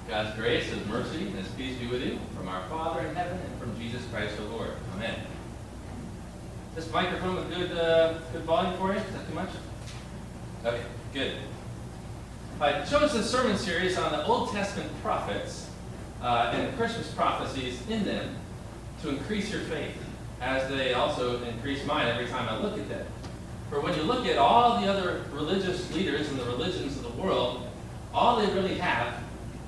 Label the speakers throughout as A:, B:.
A: God's grace, His mercy, and His peace be with you from our Father in heaven and from Jesus Christ our Lord. Amen. This microphone with good volume for you? Is that too much? Okay, good. I chose this sermon series on the Old Testament prophets and the Christmas prophecies in them to increase your faith, as they also increase mine every time I look at them. For when you look at all the other religious leaders and the religions of the world, all they really have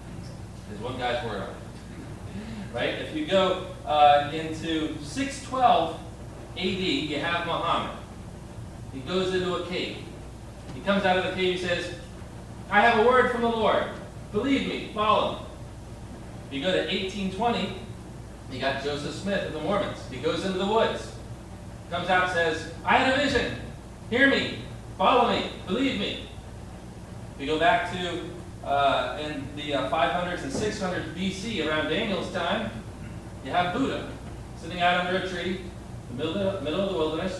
A: is one guy's word on it. Right? If you go into 612 AD, you have Muhammad. He goes into a cave. He comes out of the cave, he says, I have a word from the Lord. Believe me, follow me. If you go to 1820, you got Joseph Smith of the Mormons. He goes into the woods. Comes out and says, I had a vision. Hear me. Follow me. Believe me. If you go back to in the 500s and 600s BC, around Daniel's time, you have Buddha sitting out under a tree in the middle of the wilderness.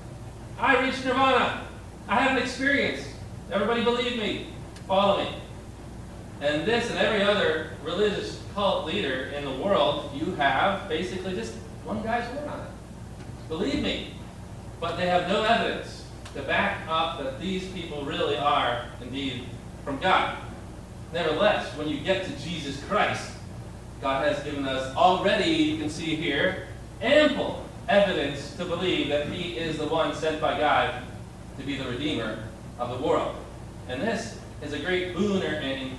A: I reached nirvana. I had an experience. Everybody believe me. Follow me. And this and every other religious cult leader in the world, you have basically just one guy's word on it. Believe me. But they have no evidence to back up that these people really are indeed from God. Nevertheless, when you get to Jesus Christ, God has given us already, you can see here, ample evidence to believe that He is the one sent by God to be the Redeemer of the world. And this is a great boon and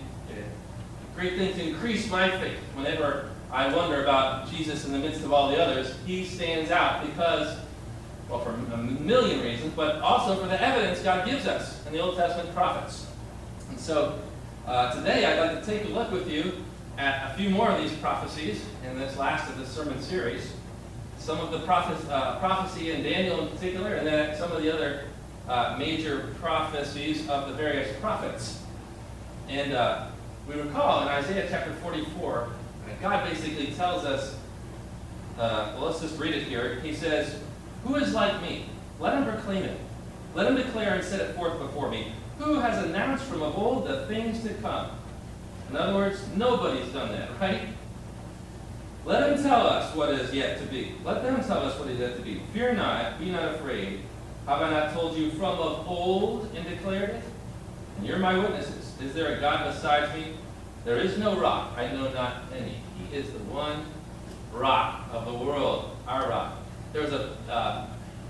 A: great thing to increase my faith. Whenever I wonder about Jesus in the midst of all the others, He stands out because, well, for a million reasons, but also for the evidence God gives us in the Old Testament prophets. And so today I'd like to take a look with you at a few more of these prophecies in this last of this sermon series. Some of the prophecy in Daniel in particular, and then some of the other major prophecies of the various prophets. And we recall in Isaiah chapter 44, God basically tells us, well, let's just read it here. He says, who is like me? Let him proclaim it. Let him declare and set it forth before me. Who has announced from of old the things to come? In other words, nobody's done that, right? Let him tell us what is yet to be. Let them tell us what is yet to be. Fear not, be not afraid. Have I not told you from of old and declared it? And you're my witnesses. Is there a God besides me? There is no rock, I know not any. He is the one rock of the world, our rock. There was a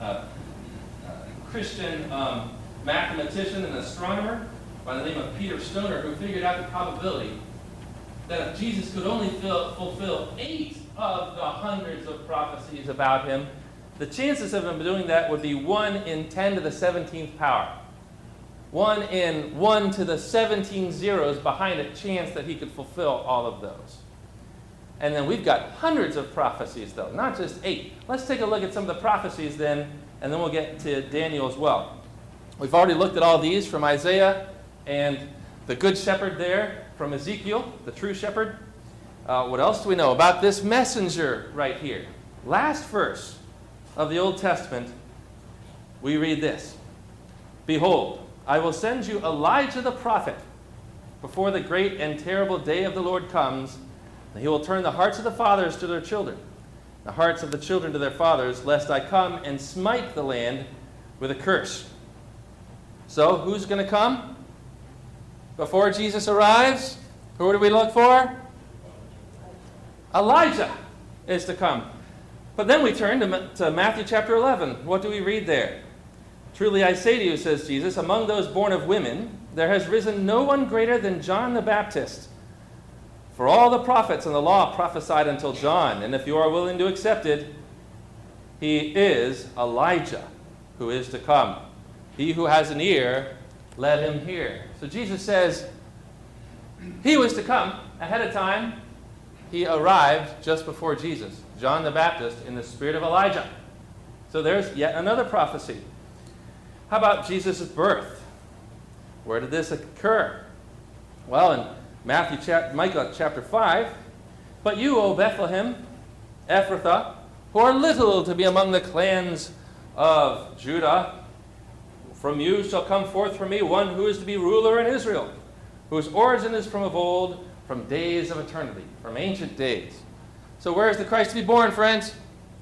A: Christian mathematician and astronomer by the name of Peter Stoner who figured out the probability that if Jesus could only fulfill 8 of the hundreds of prophecies about Him, the chances of Him doing that would be 1 in 10 to the 17th power. 1 in 1 to the 17 zeros behind a chance that He could fulfill all of those. And then we've got hundreds of prophecies, though, not just 8. Let's take a look at some of the prophecies then, and then we'll get to Daniel as well. We've already looked at all these from Isaiah and the Good Shepherd there, from Ezekiel, the true shepherd. What else do we know about this messenger right here? Last verse of the Old Testament, we read this. Behold, I will send you Elijah the prophet before the great and terrible day of the Lord comes, and he will turn the hearts of the fathers to their children, the hearts of the children to their fathers, lest I come and smite the land with a curse. So, who's going to come before Jesus arrives? Who do we look for? Elijah is to come. But then we turn to Matthew chapter 11. What do we read there? Truly I say to you, says Jesus, among those born of women, there has risen no one greater than John the Baptist. For all the prophets and the law prophesied until John, and if you are willing to accept it, he is Elijah who is to come. He who has an ear, let him hear. So Jesus says he was to come ahead of time. He arrived just before Jesus, John the Baptist, in the spirit of Elijah. So there's yet another prophecy. How about Jesus' birth? Where did this occur? Well, in Micah chapter 5, but you, O Bethlehem, Ephrathah, who are little to be among the clans of Judah, from you shall come forth for me one who is to be ruler in Israel, whose origin is from of old, from days of eternity, from ancient days. So where is the Christ to be born, friends?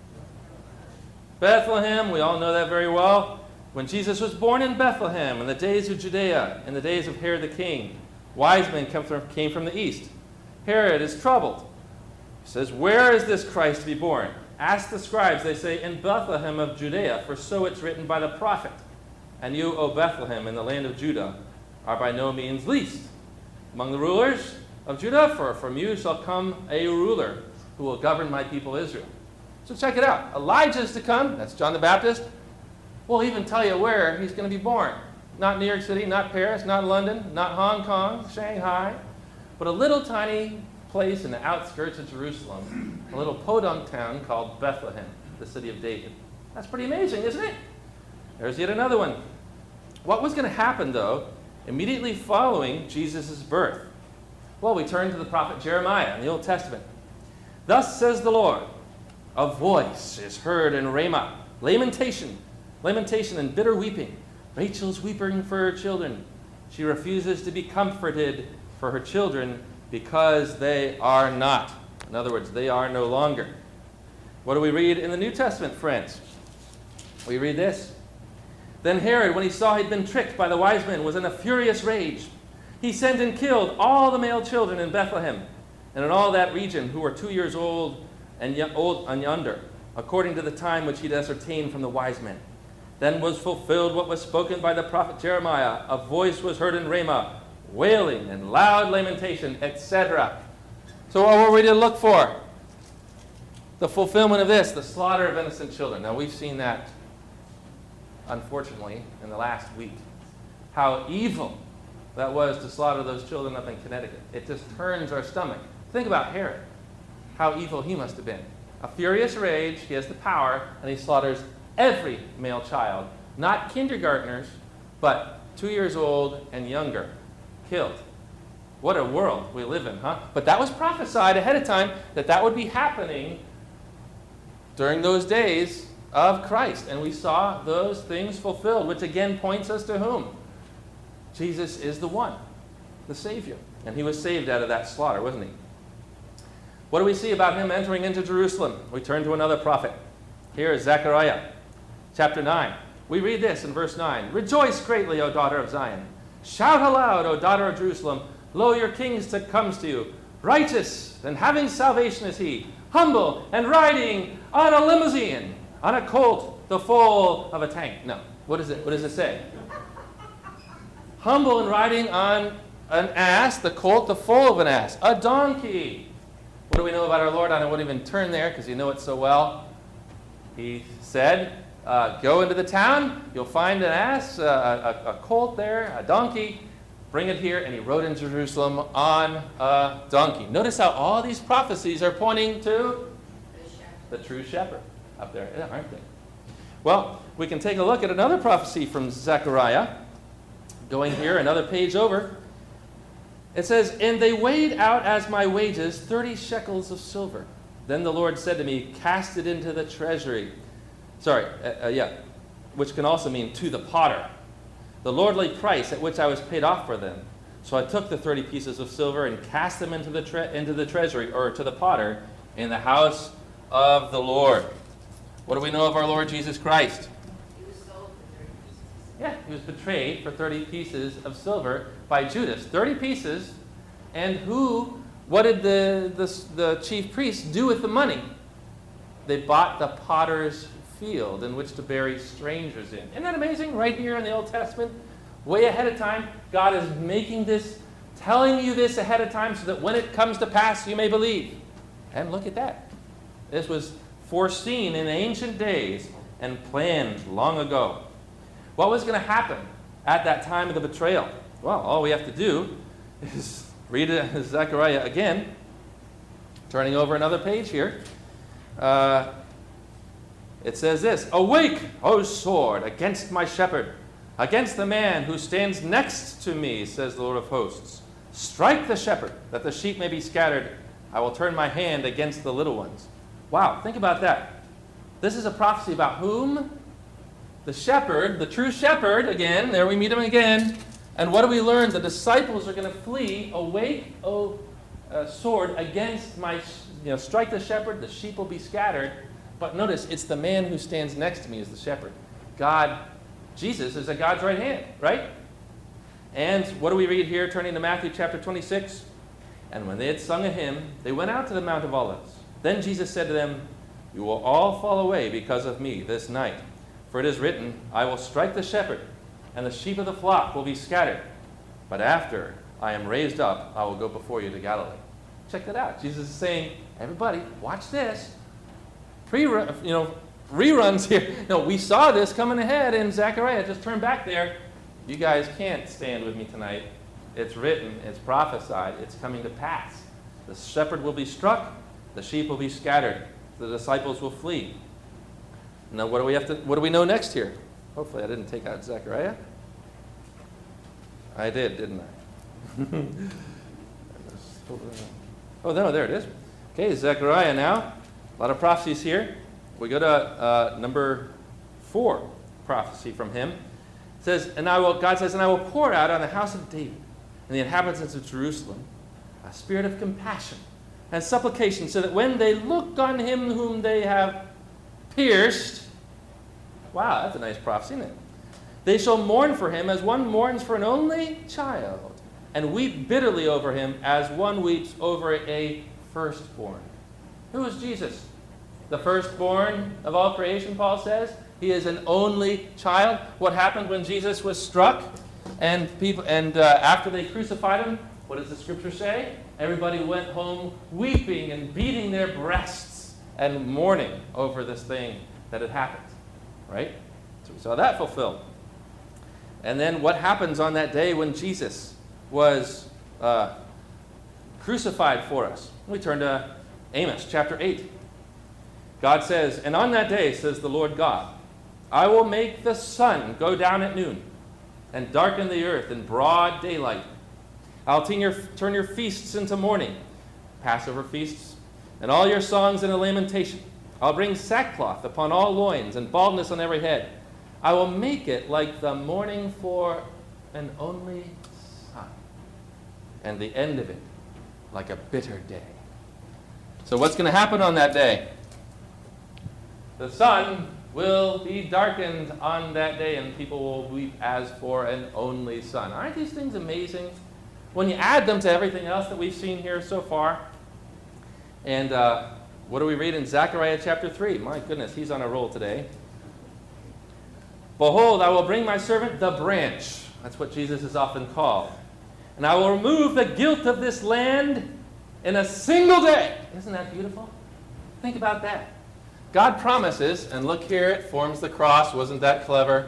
A: Bethlehem, we all know that very well. When Jesus was born in Bethlehem, in the days of Judea, in the days of Herod the king, wise men came from the east. Herod is troubled. He says, where is this Christ to be born? Ask the scribes, they say, in Bethlehem of Judea, for so it's written by the prophet. And you, O Bethlehem, in the land of Judah, are by no means least among the rulers of Judah, for from you shall come a ruler who will govern my people Israel. So check it out. Elijah is to come. That's John the Baptist. We'll even tell you where he's going to be born. Not New York City, not Paris, not London, not Hong Kong, Shanghai, but a little tiny place in the outskirts of Jerusalem, a little podunk town called Bethlehem, the city of David. That's pretty amazing, isn't it? There's yet another one. What was going to happen, though, immediately following Jesus' birth? Well, we turn to the prophet Jeremiah in the Old Testament. Thus says the Lord, a voice is heard in Ramah, lamentation and bitter weeping. Rachel's weeping for her children. She refuses to be comforted for her children because they are not. In other words, they are no longer. What do we read in the New Testament, friends? We read this. Then Herod, when he saw he'd been tricked by the wise men, was in a furious rage. He sent and killed all the male children in Bethlehem and in all that region who were 2 years old and younger, according to the time which he'd ascertained from the wise men. Then was fulfilled what was spoken by the prophet Jeremiah. A voice was heard in Ramah, wailing and loud lamentation, etc. So what were we to look for? The fulfillment of this, the slaughter of innocent children. Now we've seen that, unfortunately, in the last week. How evil that was to slaughter those children up in Connecticut. It just turns our stomach. Think about Herod. How evil he must have been. A furious rage, he has the power, and he slaughters every male child. Not kindergartners, but 2 years old and younger. Killed. What a world we live in, huh? But that was prophesied ahead of time that would be happening during those days of Christ. And we saw those things fulfilled, which again points us to whom? Jesus is the one, the Savior. And he was saved out of that slaughter, wasn't he? What do we see about him entering into Jerusalem? We turn to another prophet. Here is Zechariah, chapter 9. We read this in verse 9. Rejoice greatly, O daughter of Zion. Shout aloud, O daughter of Jerusalem. Lo, your king comes to you. Righteous and having salvation is he. Humble and riding on a limousine, on a colt, the foal of a tank. No. What does it say? Humble and riding on an ass, the colt, the foal of an ass. A donkey. What do we know about our Lord? I won't even turn there because you know it so well. He said, go into the town, you'll find an ass, a colt there, a donkey, bring it here, and he rode into Jerusalem on a donkey. Notice how all these prophecies are pointing to the true shepherd up there, aren't they? Well, we can take a look at another prophecy from Zechariah, going here, another page over. It says, and they weighed out as my wages 30 shekels of silver. Then the Lord said to me, cast it into the treasury. Which can also mean to the potter. The lordly price at which I was paid off for them. So I took the 30 pieces of silver and cast them into the treasury, or to the potter, in the house of the Lord. What do we know of our Lord Jesus Christ?
B: He was sold for 30 pieces.
A: Yeah, he was betrayed for 30 pieces of silver by Judas. 30 pieces. And what did the chief priests do with the money? They bought the potter's field in which to bury strangers in. Isn't that amazing? Right here in the Old Testament, way ahead of time, God is making this, telling you this ahead of time so that when it comes to pass, you may believe. And look at that. This was foreseen in ancient days and planned long ago. What was going to happen at that time of the betrayal? Well, all we have to do is read Zechariah again, turning over another page here. It says this, awake, O sword, against my shepherd, against the man who stands next to me, says the Lord of hosts. Strike the shepherd, that the sheep may be scattered. I will turn my hand against the little ones. Wow, think about that. This is a prophecy about whom? The shepherd, the true shepherd, again, there we meet him again. And what do we learn? The disciples are going to flee. Awake, O sword against strike the shepherd, the sheep will be scattered. But notice, it's the man who stands next to me as the shepherd. God, Jesus is at God's right hand, right? And what do we read here, turning to Matthew chapter 26? And when they had sung a hymn, they went out to the Mount of Olives. Then Jesus said to them, "You will all fall away because of me this night. For it is written, I will strike the shepherd, and the sheep of the flock will be scattered. But after I am raised up, I will go before you to Galilee." Check that out. Jesus is saying, everybody, watch this. Reruns here. No, we saw this coming ahead in Zechariah. Just turn back there. You guys can't stand with me tonight. It's written, it's prophesied, it's coming to pass. The shepherd will be struck, the sheep will be scattered, the disciples will flee. Now, what do we know next here? Hopefully I didn't take out Zechariah. I did, didn't I? Oh, no, there it is. Okay, Zechariah now. A lot of prophecies here. We go to number 4 prophecy from him. It says, God says, "And I will pour out on the house of David and the inhabitants of Jerusalem a spirit of compassion and supplication, so that when they look on him whom they have pierced," wow, that's a nice prophecy, isn't it? "They shall mourn for him as one mourns for an only child, and weep bitterly over him as one weeps over a firstborn." Who is Jesus? The firstborn of all creation, Paul says. He is an only child. What happened when Jesus was struck? And after they crucified him, what does the scripture say? Everybody went home weeping and beating their breasts and mourning over this thing that had happened. Right? So we saw that fulfilled. And then what happens on that day when Jesus was crucified for us? We turn to Amos chapter 8. God says, "And on that day, says the Lord God, I will make the sun go down at noon and darken the earth in broad daylight. I'll turn your feasts into mourning, Passover feasts, and all your songs into lamentation. I'll bring sackcloth upon all loins and baldness on every head. I will make it like the mourning for an only son, and the end of it like a bitter day." So what's going to happen on that day? The sun will be darkened on that day, and people will weep as for an only son. Aren't these things amazing? When you add them to everything else that we've seen here so far. And what do we read in Zechariah chapter 3? My goodness, he's on a roll today. "Behold, I will bring my servant the branch." That's what Jesus is often called. "And I will remove the guilt of this land in a single day." Isn't that beautiful? Think about that. God promises, and look here, it forms the cross. Wasn't that clever?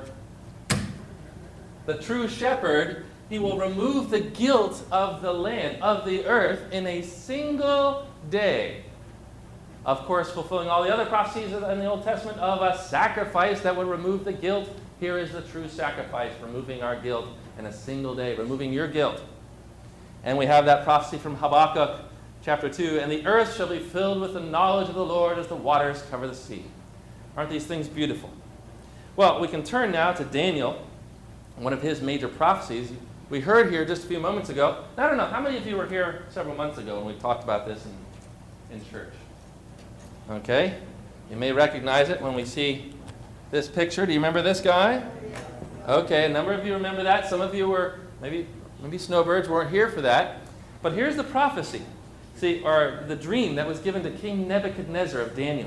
A: The true shepherd, he will remove the guilt of the land, of the earth, in a single day. Of course, fulfilling all the other prophecies in the Old Testament of a sacrifice that would remove the guilt. Here is the true sacrifice, removing our guilt in a single day, removing your guilt. And we have that prophecy from Habakkuk chapter 2, "And the earth shall be filled with the knowledge of the Lord as the waters cover the sea." Aren't these things beautiful? Well, we can turn now to Daniel, one of his major prophecies. We heard here just a few moments ago. I don't know, how many of you were here several months ago when we talked about this in church? Okay, you may recognize it when we see this picture. Do you remember this guy? Okay, a number of you remember that. Some of you were, maybe snowbirds weren't here for that. But here's the prophecy. See, or the dream that was given to King Nebuchadnezzar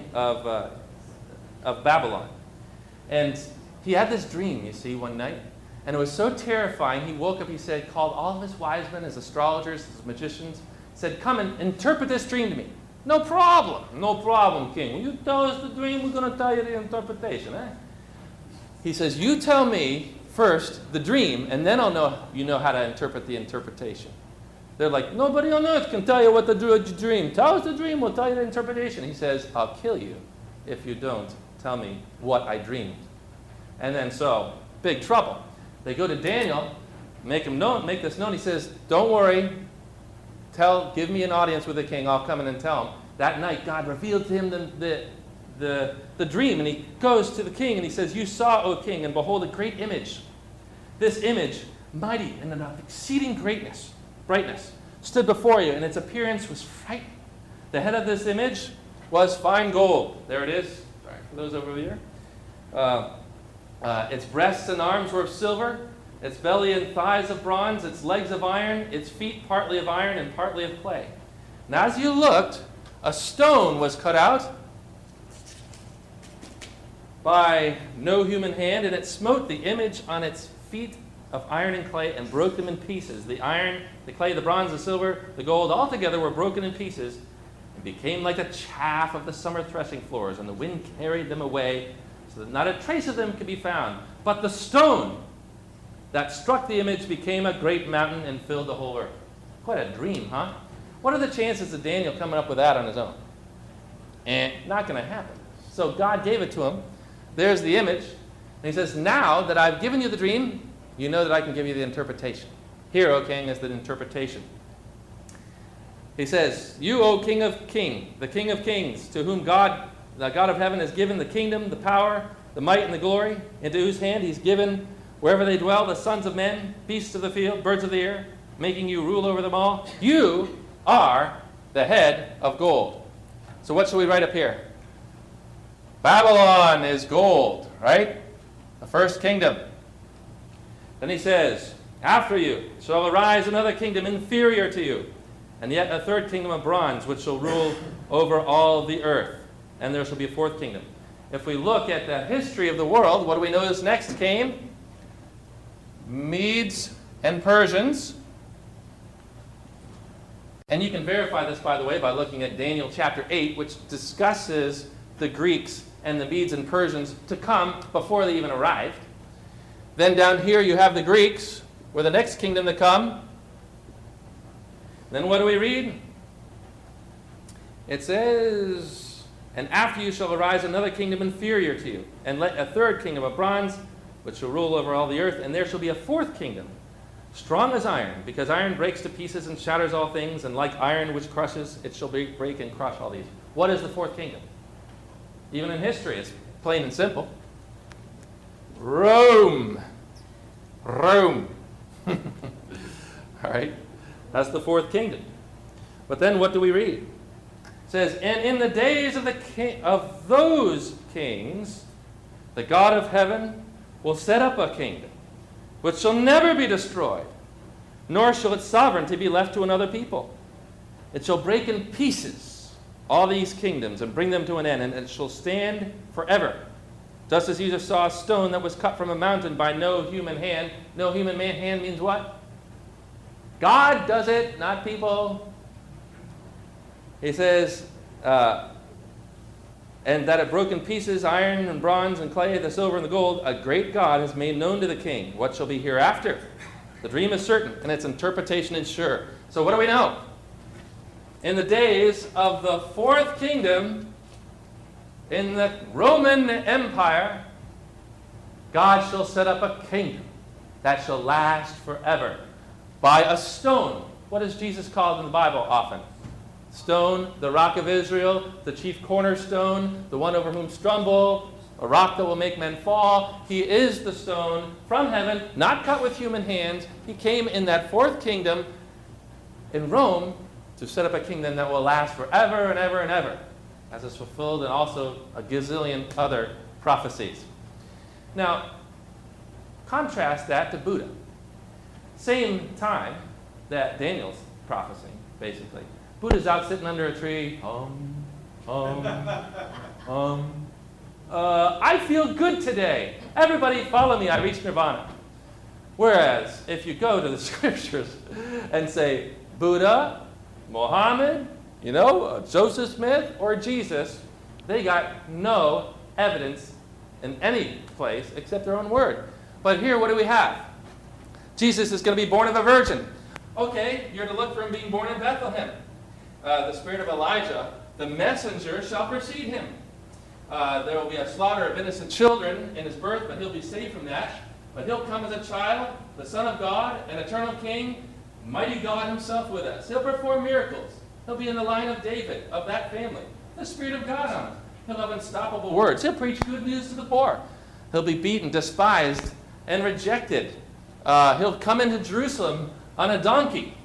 A: of Babylon. And he had this dream, you see, one night. And it was so terrifying, he woke up, he said, called all of his wise men, his astrologers, his magicians, said, "Come and interpret this dream to me." No problem, king. When you tell us the dream, we're going to tell you the interpretation. He says, "You tell me first the dream, and then I'll know you know how to interpret the interpretation." They're like, "Nobody on earth can tell you what the dream. Tell us the dream, we'll tell you the interpretation." He says, "I'll kill you if you don't tell me what I dreamed." And then so, big trouble. They go to Daniel, make this known. He says, "Don't worry, give me an audience with the king, I'll come in and tell him." That night, God revealed to him the dream, and he goes to the king and he says, "You saw, O king, and behold a great image. This image, mighty and of exceeding brightness, stood before you, and its appearance was frightening. The head of this image was fine gold. There it is. Sorry for those over here. Its breasts and arms were of silver, its belly and thighs of bronze, its legs of iron, its feet partly of iron and partly of clay. And as you looked, a stone was cut out by no human hand, and it smote the image on its feet of iron and clay and broke them in pieces. The iron, the clay, the bronze, the silver, the gold, all together were broken in pieces and became like the chaff of the summer threshing floors, and the wind carried them away so that not a trace of them could be found. But the stone that struck the image became a great mountain and filled the whole earth. Quite a dream, huh? What are the chances of Daniel coming up with that on his own? And not going to happen. So God gave it to him. There's the image. And he says, now that I've given you the dream, you know that I can give you the interpretation. Here, O king, is the interpretation. He says, you, O king of kings, the king of kings, to whom God, the God of heaven, has given the kingdom, the power, the might, and the glory, into whose hand he's given wherever they dwell, the sons of men, beasts of the field, birds of the air, making you rule over them all. You are the head of gold. So what shall we write up here? Babylon is gold, right? The first kingdom. Then he says, after you shall arise another kingdom inferior to you, and yet a third kingdom of bronze, which shall rule over all the earth. And there shall be a fourth kingdom. If we look at the history of the world, what do we notice next came? Medes and Persians. And you can verify this, by the way, by looking at Daniel chapter 8, which discusses the Greeks and the Medes and Persians to come before they even arrived. Then down here you have the Greeks, were the next kingdom to come. Then what do we read? It says, and after you shall arise another kingdom inferior to you, and let a third kingdom of bronze, which shall rule over all the earth, and there shall be a fourth kingdom, strong as iron, because iron breaks to pieces and shatters all things, and like iron which crushes, it shall break and crush all these. What is the fourth kingdom? Even in history, it's plain and simple. Rome. Rome. All right? That's the fourth kingdom. But then what do we read? It says, and in the days of those kings, the God of heaven will set up a kingdom which shall never be destroyed, nor shall its sovereignty be left to another people. It shall break in pieces all these kingdoms and bring them to an end, and it shall stand forever. Just as you saw a stone that was cut from a mountain by no human hand. No human hand means what? God does it, not people. He says, and that it broke in pieces, iron and bronze and clay, the silver and the gold, a great God has made known to the king what shall be hereafter. The dream is certain, and its interpretation is sure. So what do we know? In the days of the fourth kingdom, in the Roman Empire, God shall set up a kingdom that shall last forever by a stone. What is Jesus called in the Bible often? Stone, the rock of Israel, the chief cornerstone, the one over whom stumble, a rock that will make men fall. He is the stone from heaven, not cut with human hands. He came in that fourth kingdom in Rome to set up a kingdom that will last forever and ever and ever, as is fulfilled in also a gazillion other prophecies. Now, contrast that to Buddha. Same time that Daniel's prophesying, basically. Buddha's out sitting under a tree. I feel good today. Everybody follow me. I reached nirvana. Whereas, if you go to the scriptures and say, Buddha, Muhammad, Joseph Smith, or Jesus, they got no evidence in any place except their own word. But here, what do we have? Jesus is going to be born of a virgin. Okay, you're to look for him being born in Bethlehem. The spirit of Elijah, the messenger, shall precede him. There will be a slaughter of innocent children in his birth, but he'll be saved from that. But he'll come as a child, the Son of God, an eternal King, mighty God himself with us. He'll perform miracles. He'll be in the line of David, of that family. The Spirit of God on him. He'll have unstoppable words. He'll preach good news to the poor. He'll be beaten, despised, and rejected. He'll come into Jerusalem on a donkey.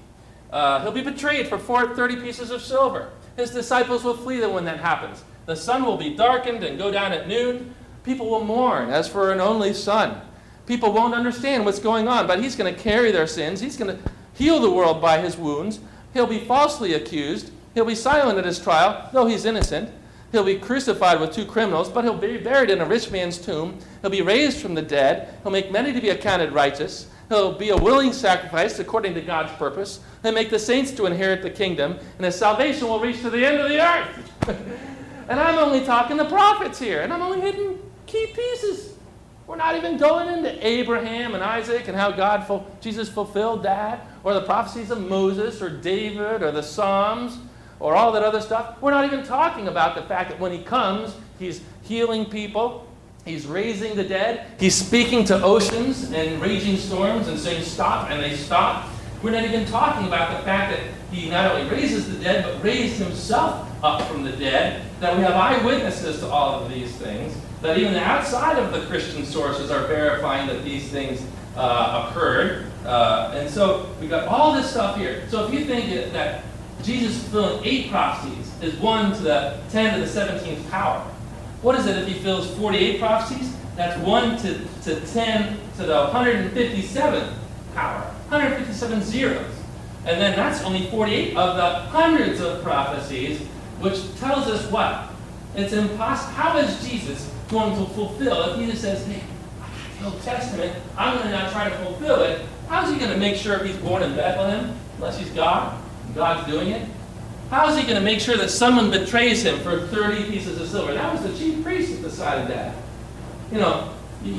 A: He'll be betrayed for 30 pieces of silver. His disciples will flee when that happens. The sun will be darkened and go down at noon. People will mourn as for an only son. People won't understand what's going on, but he's going to carry their sins. He's going to heal the world by his wounds. He'll be falsely accused. He'll be silent at his trial, though he's innocent. He'll be crucified with 2 criminals, but he'll be buried in a rich man's tomb. He'll be raised from the dead. He'll make many to be accounted righteous. He'll be a willing sacrifice according to God's purpose. He'll make the saints to inherit the kingdom, and his salvation will reach to the end of the earth. And I'm only talking the prophets here, and I'm only hitting key pieces. We're not even going into Abraham and Isaac and how Jesus fulfilled that, or the prophecies of Moses or David or the Psalms or all that other stuff. We're not even talking about the fact that when he comes, he's healing people, he's raising the dead, he's speaking to oceans and raging storms and saying stop, and they stop. We're not even talking about the fact that he not only raises the dead, but raised himself up from the dead, that we have eyewitnesses to all of these things, that even outside of the Christian sources are verifying that these things occurred. And so we've got all this stuff here. So if you think that Jesus fulfilling 8 prophecies is 1 to the 10 to the 17th power, what is it if he fills 48 prophecies? That's 1 to 10 to the 157th power, 157 zeros. And then that's only 48 of the hundreds of prophecies, which tells us what? It's impossible. How is Jesus going to fulfill? If he just says, hey, I got the Old Testament, I'm going to now try to fulfill it, how's he going to make sure if he's born in Bethlehem, unless he's God, and God's doing it? How is he going to make sure that someone betrays him for 30 pieces of silver? That was the chief priest that decided that. You know,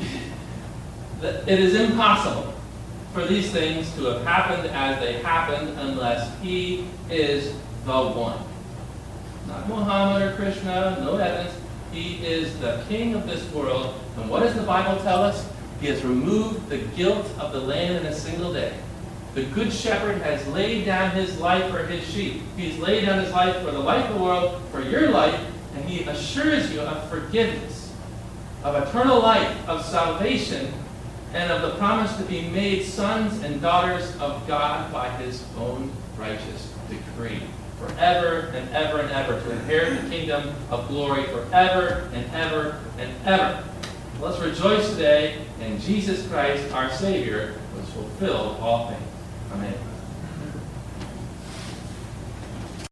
A: it is impossible for these things to have happened as they happened unless he is the one. Not Muhammad or Krishna, no evidence. He is the king of this world. And what does the Bible tell us? He has removed the guilt of the land in a single day. The good shepherd has laid down his life for his sheep. He's laid down his life for the life of the world, for your life, and he assures you of forgiveness, of eternal life, of salvation, and of the promise to be made sons and daughters of God by his own righteous decree, forever and ever and ever, to inherit the kingdom of glory forever and ever and ever. Let's rejoice today in Jesus Christ, our Savior, who has fulfilled all things. Amen.